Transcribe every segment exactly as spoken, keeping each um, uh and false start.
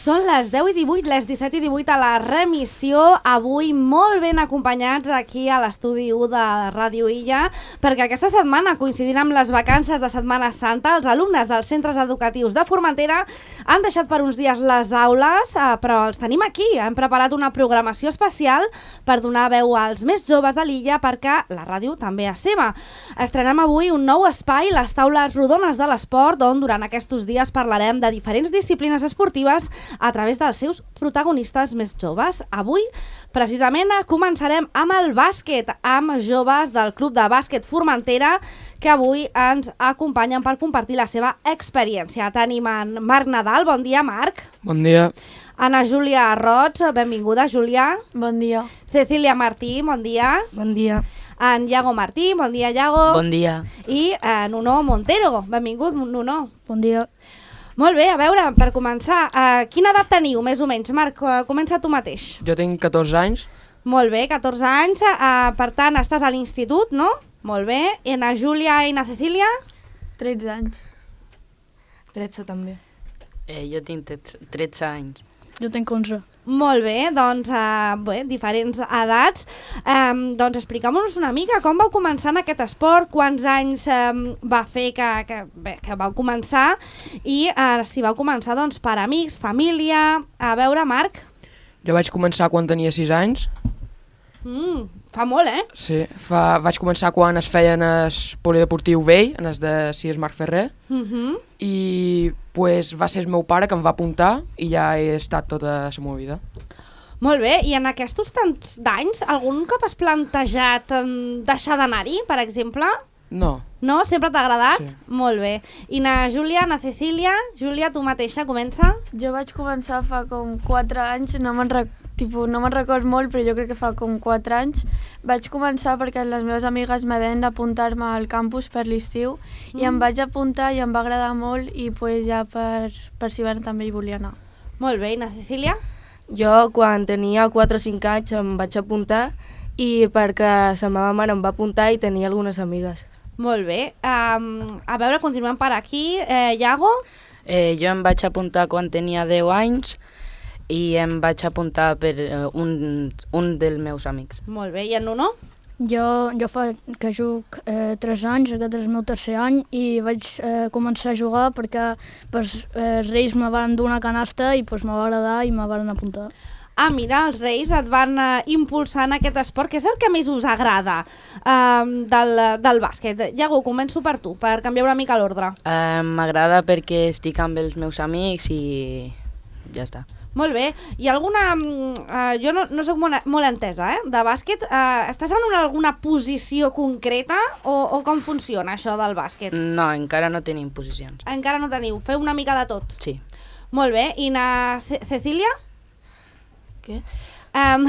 Són les deu i divuit, les disset i divuit a la remissió, avui molt ben acompanyats aquí a l'estudi u de Ràdio Illa, perquè aquesta setmana, coincidint amb les vacances de Setmana Santa, els alumnes dels centres educatius de Formentera han deixat per uns dies les aules, eh, però els tenim aquí. Hem preparat una programació especial per donar veu als més joves de l'illa, perquè la ràdio també és seva. Estrenem avui un nou espai, les taules rodones de l'esport, on durant aquests dies parlarem de diferents disciplines esportives a través dels seus protagonistes més joves. Avui, precisament, començarem amb el bàsquet, amb joves del Club de Bàsquet Formentera, que avui ens acompanyen per compartir la seva experiència. Tenim en Marc Nadal. Bon dia, Marc. Bon dia. Ana Júlia Roig, benvinguda, Júlia. Bon dia. Cecília Martí, bon dia. Bon dia. En Iago Martí, bon dia, Iago. Bon dia. I en Nuno Montero, benvingut, Nuno. Bon dia. Molt bé, a veure, per començar, uh, quina edat teniu, més o menys? Marc, uh, comença tu mateix. Jo tinc catorze anys. Molt bé, catorze anys, uh, per tant, estàs a l'institut, no? Molt bé. I na Júlia i na Cecília? tretze anys. tretze també. Eh, jo tinc tretze anys. Jo tinc onze. Molt bé, doncs, uh, bé, diferents edats. Um, doncs explica'm-nos una mica com vau començar en aquest esport, quants anys um, va fer que, que, bé, que vau començar i uh, si vau començar doncs, per amics, família. A veure, Marc. Jo vaig començar quan tenia sis anys. Mm, fa molt, eh? Sí, fa, vaig començar quan es feien el polideportiu vell, en el de Cies Marc Ferrer, Uh-huh. i pues, va ser el meu pare que em va apuntar i ja he estat tota la meva vida. Molt bé, i en aquests tants d'anys, algun cop has plantejat um, deixar d'anar-hi, per exemple? No. No? Sempre t'ha agradat? Sí. Molt bé. I na Júlia, na Cecília? Júlia, tu mateixa, comença? Jo vaig començar fa com quatre anys, no me'n rec... tipus, no me'n record molt, però jo crec que fa com quatre anys. Vaig començar perquè les meves amigues me deien d'apuntar-me al campus per l'estiu mm. i em vaig apuntar i em va agradar molt i pues, ja per, per si ben també hi volia anar. Molt bé, i na Cecília? Jo, quan tenia quatre o cinc anys, em vaig apuntar i perquè la meva mare em va apuntar i tenia algunes amigues. Molt bé. Um, a veure, continuem per aquí. Eh, Iago? Eh, jo em vaig apuntar quan tenia deu anys i em vaig apuntar per uh, un, un dels meus amics. Molt bé. I en Nuno? Jo, jo fa que juc eh, tres anys, aquest és el meu tercer any, i vaig eh, començar a jugar perquè pues, eh, els Reis me van donar canasta i pues, me va agradar i me van apuntar. Ah, mira, els Reis et van uh, impulsar en aquest esport, que és el que més us agrada uh, del, del bàsquet. Iago, començo per tu, per canviar una mica l'ordre. Eh, M'agrada perquè estic amb els meus amics i ja està. Molt bé. Hi ha alguna... Uh, jo no, no soc molt, molt entesa, eh, de bàsquet. Uh, estàs en una, alguna posició concreta o, o com funciona això del bàsquet? No, encara no tenim posicions. Encara no teniu. Feu una mica de tot. Sí. Molt bé. I na Ce Cecília? Què? Um,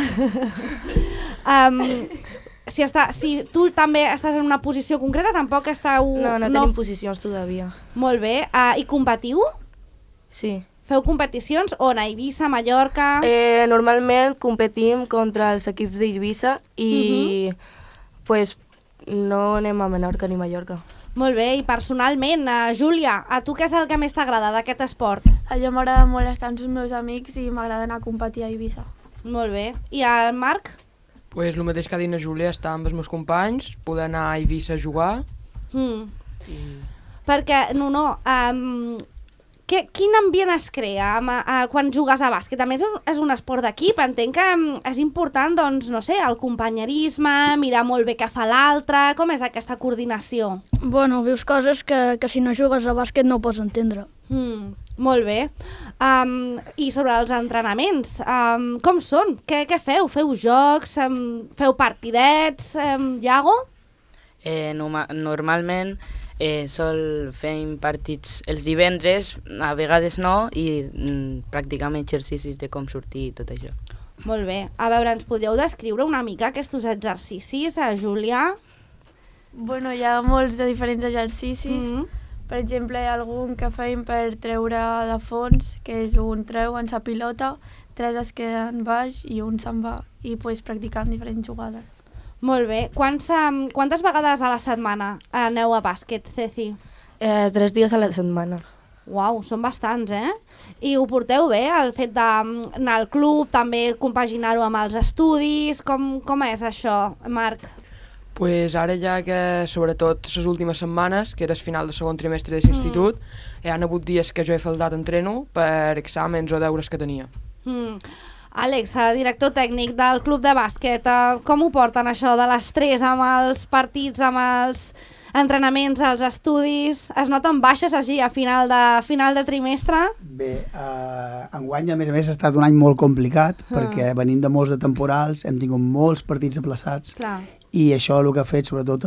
um, si, està, si tu també estàs en una posició concreta, tampoc esteu... No, no, no tenim posicions todavía. Molt bé. Uh, I competiu? Sí. Feu competicions on? A Eivissa, Mallorca? Eh, normalment competim contra els equips d'Eivissa i uh-huh. pues, no anem a Menorca ni Mallorca. Molt bé, i personalment, uh, Júlia, a tu què és el que més t'agrada d'aquest esport? A jo m'agrada molt estar amb els meus amics i m'agrada anar a competir a Eivissa. Molt bé. I el Marc? Pues, el mateix que ha dit na Júlia, estar amb els meus companys, poder anar a Eivissa a jugar. Mm. I... Perquè, no, no, um, que, quin ambient es crea amb, uh, quan jugues a bàsquet? A més, és un esport d'equip, entenc que um, és important, doncs, no sé, el companyerisme, mirar molt bé què fa l'altre, com és aquesta coordinació? Bueno, vius coses que, que si no jugues a bàsquet no pots entendre. Mm, molt bé. Um, I sobre els entrenaments, um, com són? Què, què feu? Feu jocs? Um, feu partidets? Um, Iago? Eh, no, normalment eh, sol fem partits els divendres, a vegades no, i mm, practicam exercicis de com sortir i tot això. Molt bé. A veure, ens podríeu descriure una mica aquests exercicis, a Júlia? Bueno, hi ha molts de diferents exercicis. Mm-hmm. Per exemple, hi ha algun que fem per treure de fons, que és un treu en sa pilota, tres es queden baix i un se'n va, i pues, practicant diferents jugades. Molt bé. Quants, um, quantes vegades a la setmana aneu a bàsquet, Ceci? Eh, tres dies a la setmana. Uau, són bastants, eh? I ho porteu bé, el fet d'anar al club, també compaginar-ho amb els estudis, com, com és això, Marc? Pues ara ja que, sobretot, les últimes setmanes, que era el final de segon trimestre de l'institut, mm. hi ha hagut dies que jo he faltat entreno per exàmens o deures que tenia. Mm. Àlex, director tècnic del club de bàsquet, com ho porten això de l'estrès amb els partits, amb els entrenaments, els estudis? Es noten baixes així a final de, final de trimestre? Bé, eh, enguany a més a més ha estat un any molt complicat ah. perquè venim de molts de temporals, hem tingut molts partits aplaçats. Clar. I això el que ha fet sobretot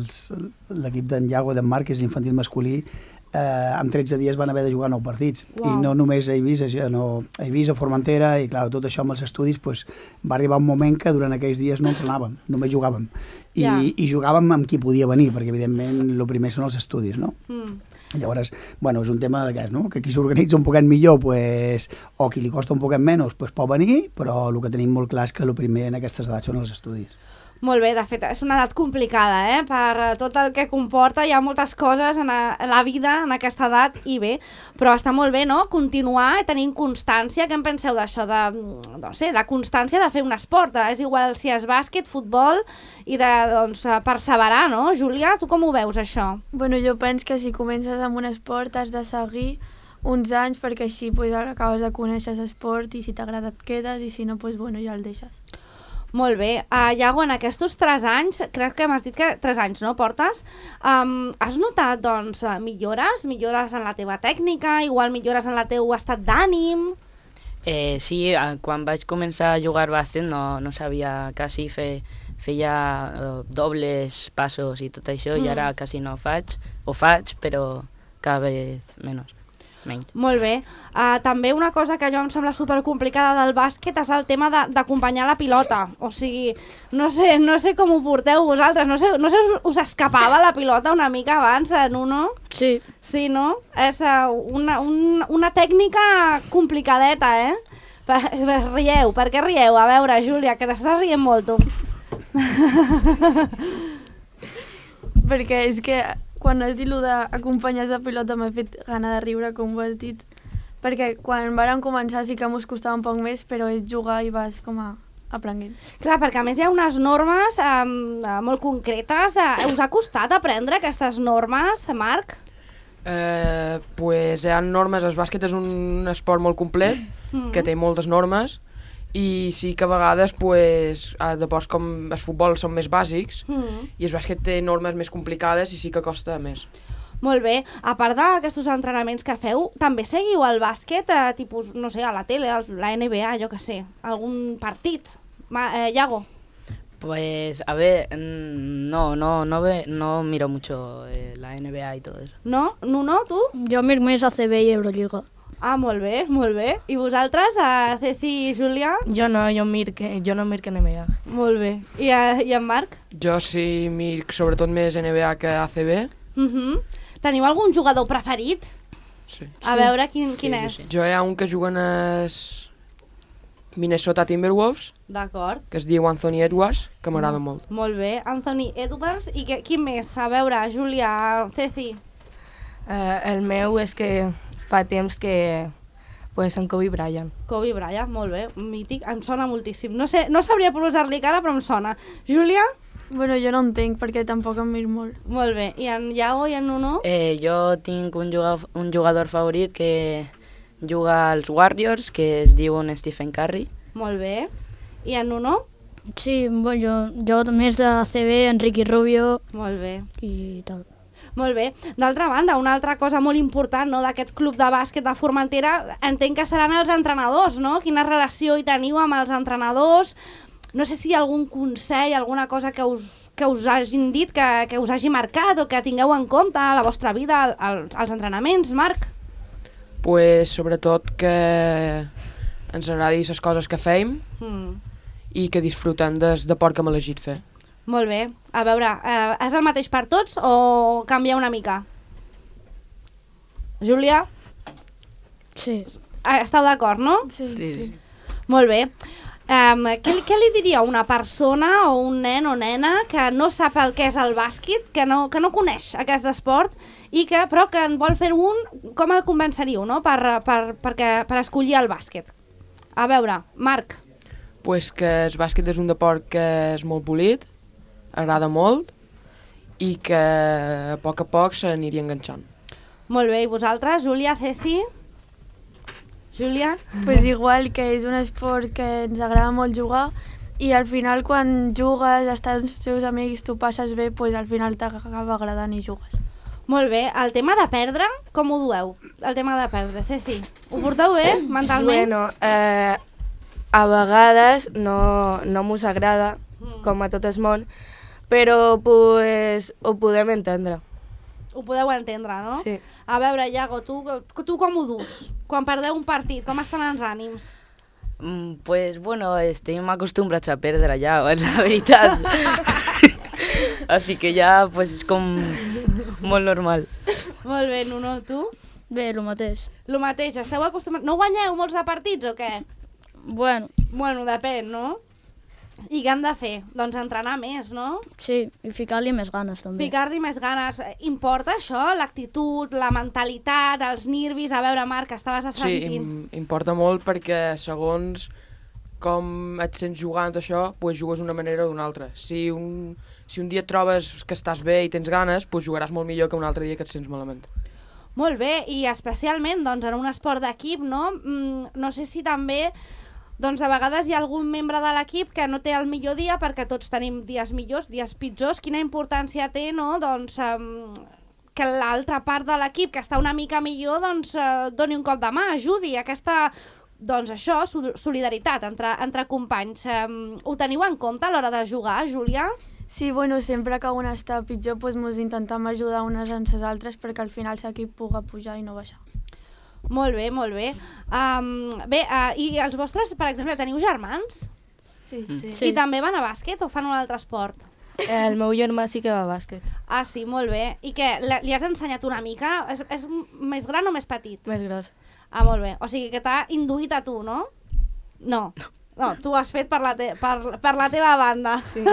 l'equip d'en Iago i d'en Marc, que és infantil masculí, eh, en tretze dies van haver de jugar nou partits. Wow. I no només a Eivissa, sinó a Eivissa, Formentera, i clar, tot això amb els estudis, pues, va arribar un moment que durant aquells dies no entrenàvem, només jugàvem. I, yeah. i jugàvem amb qui podia venir, perquè evidentment el primer són els estudis, no? Mm. Llavors, bueno, és un tema de què és, no? Que qui s'organitza un poquet millor, pues, o qui li costa un poquet menys, pues, pot venir, però el que tenim molt clar és que el primer en aquestes edats són els estudis. Molt bé, de fet, és una edat complicada, eh? Per tot el que comporta, hi ha moltes coses en, a, en la vida en aquesta edat i bé, però està molt bé, no?, continuar tenint constància. Què en penseu d'això? De, no sé, la constància de fer un esport, eh? És igual si és bàsquet, futbol, i de, doncs, perseverar, no? Júlia, tu com ho veus, això? Bueno, jo penso que si comences amb un esport has de seguir uns anys perquè així pues, acabes de conèixer l'esport i si t'agrada et quedes i si no, pues, bueno, ja el deixes. Molt bé. Uh, Iago, en aquests tres anys, crec que m'has dit que tres anys, no, portes, um, has notat, doncs, millores? Millores en la teva tècnica, igual millores en el teu estat d'ànim? Eh, sí, quan vaig començar a jugar bàsquet no, no sabia quasi fer, feia uh, dobles, passos i tot això, mm. i ara quasi no faig, o faig, però cada vegada menys. Menys. Molt bé. Uh, també una cosa que jo em sembla supercomplicada del bàsquet és el tema d'acompanyar la pilota. O sigui, no sé, no sé com ho porteu vosaltres, no sé, no sé us escapava la pilota una mica abans en uno? Sí. Sí, no? És uh, una, un, una tècnica complicadeta, eh? Per, per, rieu, per què rieu? A veure, Júlia, que t'estàs rient molt, tu. Perquè és que quan has dit allò d'acompanyar la pilota m'ha fet gana de riure, com ho has dit. Perquè quan vàrem començar sí que mos costava un poc més, però és jugar i vas com a aprenent. Clar, perquè a més hi ha unes normes um, molt concretes. Uh, us ha costat aprendre aquestes normes, Marc? Eh, pues hi ha normes, el bàsquet és un esport molt complet, mm. que té moltes normes, i sí que a vegades pues, deports com el futbol són més bàsics mm. i el bàsquet té normes més complicades i sí que costa més. Molt bé. A part d'aquests entrenaments que feu, també seguiu el bàsquet, eh, tipus, no sé, a la tele, a la N B A, jo que sé, algun partit? Ma, eh, Iago? Pues, a ver, no, no, no, ve, no miro mucho eh, la N B A y todo eso. No? No, no, tu? Jo miro més A C B i Euroliga. Ah, molt bé, molt bé. I vosaltres, a Ceci i Júlia? Jo no, jo, mir que, jo no mir que N B A. Molt bé. I, a, i en Marc? Jo sí mir sobretot més N B A que A C B. Uh -huh. Teniu algun jugador preferit? Sí. A sí. veure quin, quin sí, és. Sí. Jo hi ha un que juga en els Minnesota Timberwolves, d'acord, que es diu Anthony Edwards, que m'agrada mm. molt. Molt bé, Anthony Edwards. I que, quin més? A veure, Júlia, Ceci. Uh, el meu és que fa temps que pues, en Kobe Bryant. Kobe Bryant, molt bé, mític, em sona moltíssim. No sé, no sabria pronunciar-li cara, però em sona. Júlia? Bueno, jo no entenc perquè tampoc em mir molt. Molt bé, i en Iago i en Nuno? Eh, jo tinc un jugador, un jugador favorit que juga als Warriors, que es diu Stephen Curry. Molt bé. I en Nuno? Sí, bueno, jo, jo més de A C B, Enrique Rubio. Molt bé. I tal. Molt bé. D'altra banda, una altra cosa molt important, no, d'aquest club de bàsquet de Formentera, entenc que seran els entrenadors, no? Quina relació hi teniu amb els entrenadors? No sé si hi ha algun consell, alguna cosa que us, que us hagin dit, que, que us hagi marcat o que tingueu en compte a la vostra vida, als, als entrenaments, Marc? Pues, sobretot que ens agradi les coses que feim mm. i que disfrutem des de por que m'ha elegit fer. Molt bé. A veure, eh, és el mateix per tots o canvia una mica? Júlia? Sí. Esteu d'acord, no? Sí, sí. sí. Molt bé. Um, què, què li diria a una persona o un nen o nena que no sap el que és el bàsquet, que no, que no coneix aquest esport i que, però que en vol fer un, com el convenceríeu, no?, per, per, per, per escollir el bàsquet. A veure, Marc. Pues que el bàsquet és un deport que és molt polit, agrada molt i que a poc a poc s'aniria enganxant. Molt bé, i vosaltres, Júlia, Ceci? Júlia? Pues igual, que és un esport que ens agrada molt jugar i al final quan jugues, estàs amb els teus amics, tu passes bé, pues al final t'acaba agradant i jugues. Molt bé, el tema de perdre, com ho dueu? El tema de perdre, Ceci. Ho porteu bé, mentalment? Bueno, eh, a vegades no, no mos agrada, com a tot el món, però pues, ho podem entendre. Ho podeu entendre, no? Sí. A veure, Iago, tu, tu com ho dus? Quan perdeu un partit, com estan els ànims? Mm, pues bueno, estem acostumbrats a perdre ja, és la veritat. Així que ja pues, és com molt normal. Molt bé, Nuno, tu? Bé, el mateix. Lo mateix, esteu acostumats... No guanyeu molts de partits o què? Bueno, Bueno, depèn, no? I què han de fer? Doncs entrenar més, no? sí, i ficar-li més ganes també. Ficar-li més ganes. Importa això? L'actitud, la mentalitat, els nervis? A veure, Marc, estaves Sí, assentint. im importa molt perquè segons com et sents jugant això, pues jugues d'una manera o d'una altra. Si un, si un dia et trobes que estàs bé i tens ganes, pues jugaràs molt millor que un altre dia que et sents malament. Molt bé, i especialment doncs, en un esport d'equip, no? Mm, no sé si també doncs, a vegades hi ha algun membre de l'equip que no té el millor dia perquè tots tenim dies millors, dies pitjors. Quina importància té, no? Doncs, um, que l'altra part de l'equip, que està una mica millor, doncs, uh, doni un cop de mà, ajudi. Aquesta, doncs això, solidaritat entre, entre companys. Um, ho teniu en compte a l'hora de jugar, Júlia? Sí, bueno, sempre que un està pitjor, doncs mos intentem ajudar unes amb les altres perquè al final l'equip puga pujar i no baixar. Molt bé, molt bé. Um, bé, uh, i els vostres, per exemple, teniu germans? Sí, sí. Sí. I també van a bàsquet o fan un altre esport? El meu germà sí que va a bàsquet, Ah, sí, molt bé. I què, li li has ensenyat una mica? És, és més gran o més petit? més gros. Ah, molt bé. O sigui que t'ha induït a tu, no? No. No, tu ho has fet per la, te per, per la teva banda. Sí.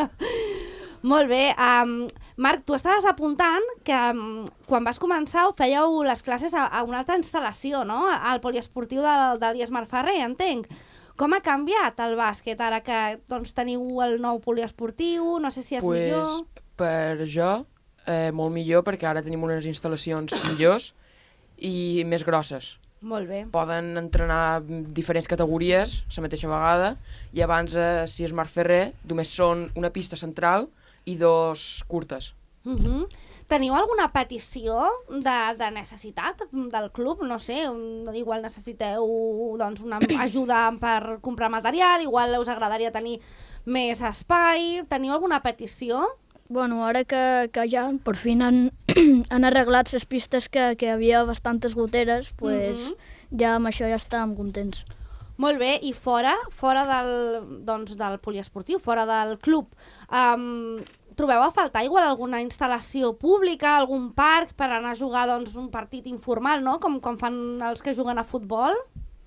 Molt bé. Um, Marc, tu estaves apuntant que um, quan vas començar fèieu les classes a, a una altra instal·lació, no? Al poliesportiu del, del Dies Marferrer, entenc. Com ha canviat el bàsquet ara que doncs, teniu el nou poliesportiu? No sé si és pues, millor. Per jo, eh, molt millor perquè ara tenim unes instal·lacions millors i més grosses. Molt bé. Poden entrenar diferents categories la mateixa vegada i abans, eh, si és Marferrer, només són una pista central i dos curtes. Uh -huh. Teniu alguna petició de, de necessitat del club? No sé, un, igual necessiteu doncs, una ajuda per comprar material, igual us agradaria tenir més espai. Teniu alguna petició? Bueno, ara que, que ja per fi han, han arreglat les pistes que, que hi havia bastantes goteres, pues, Mhm. ja amb això ja estàvem contents. Molt bé, i fora, fora del, doncs, del poliesportiu, fora del club, um, trobeu a faltar igual alguna instal·lació pública, algun parc per anar a jugar doncs, un partit informal, no? Com, com fan els que juguen a futbol?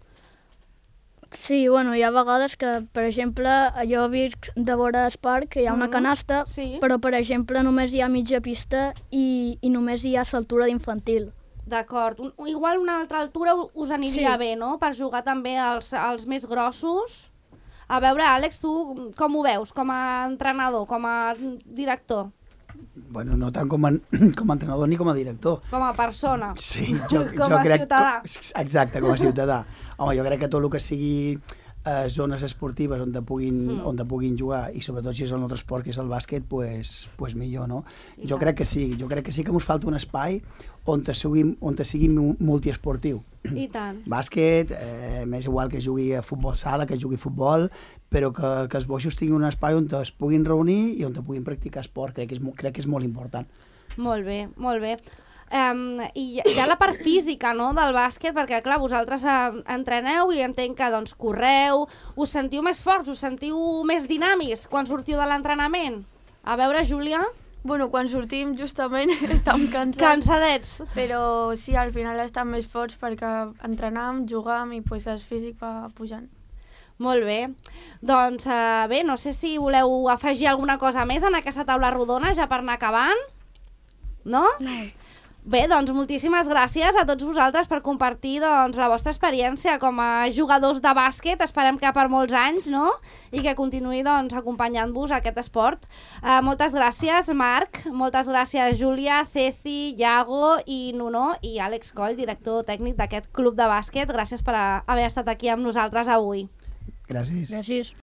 Sí, bueno, hi ha vegades que, per exemple, jo visc de vora el parc, que hi ha una Mhm, canasta, sí. però, per exemple, només hi ha mitja pista i, i només hi ha l'altura d'infantil. D'acord. Un- Igual una altra altura u- us aniria Sí. bé, no?, per jugar també als, als més grossos. A veure, Àlex, tu com ho veus? Com a entrenador, com a director, Bueno, no tant com a, com a entrenador ni com a director. com a persona? Sí, jo, Com jo a crec... ciutadà. Exacte, com a ciutadà. Home, jo crec que tot el que sigui eh, zones esportives on te puguin, Mm. on te puguin jugar, i sobretot si és el nostre esport, que és el bàsquet, pues, pues millor, no? I Jo tant. crec que sí, jo crec que sí que ens falta un espai on te sigui, on te sigui mu- multiesportiu. I tant. Bàsquet, eh, m'és igual que jugui a futbol sala, que jugui a futbol, però que, que els boixos tinguin un espai on es puguin reunir i on te puguin practicar esport, crec que és, mo- crec que és molt important. Molt bé, molt bé. Um, I hi ha la part física, no?, del bàsquet, perquè, clar, vosaltres uh, entreneu i entenc que, doncs, correu, us sentiu més forts, us sentiu més dinàmics quan sortiu de l'entrenament? A veure, Júlia, Bueno, quan sortim justament estàvem cansats, cansadets. però sí, al final estem més forts perquè entrenam, jugam i pues, el físic va pujant. Molt bé. Doncs uh, bé, no sé si voleu afegir alguna cosa més en aquesta taula rodona, ja per anar acabant. No? No. Bé, doncs moltíssimes gràcies a tots vosaltres per compartir doncs, la vostra experiència com a jugadors de bàsquet. Esperem que per molts anys, no? I que continuï doncs, acompanyant-vos a aquest esport. Uh, moltes gràcies, Marc. Moltes gràcies, Júlia, Ceci, Iago i Nuno i Àlex Coll, director tècnic d'aquest club de bàsquet. Gràcies per haver estat aquí amb nosaltres avui. Gràcies. Gràcies.